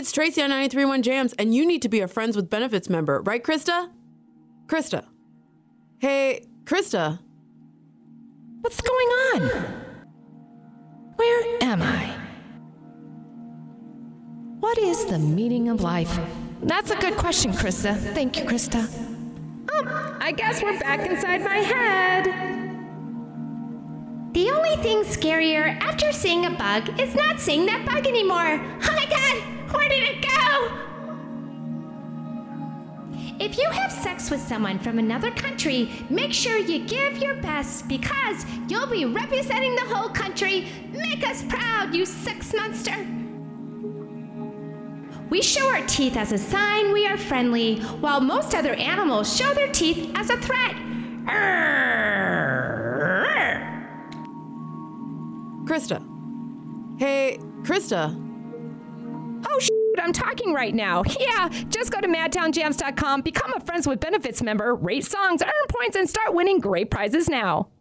it's Tracy on 93.1 Jams, and you need to be a Friends with Benefits member, right, Krista? Krista. Hey, Krista. What's going on? Where am I? What is the meaning of life? That's a good question, Krista. Thank you, Krista. I guess we're back inside my head. The only thing scarier after seeing a bug is not seeing that bug anymore. Oh my God, where did it go? If you have sex with someone from another country, make sure you give your best because you'll be representing the whole country. Make us proud, you sex monster. We show our teeth as a sign we are friendly, while most other animals show their teeth as a threat. Krista. Hey, Krista. Oh, I'm talking right now. Yeah, just go to madtownjams.com, become a Friends with Benefits member, rate songs, earn points, and start winning great prizes now.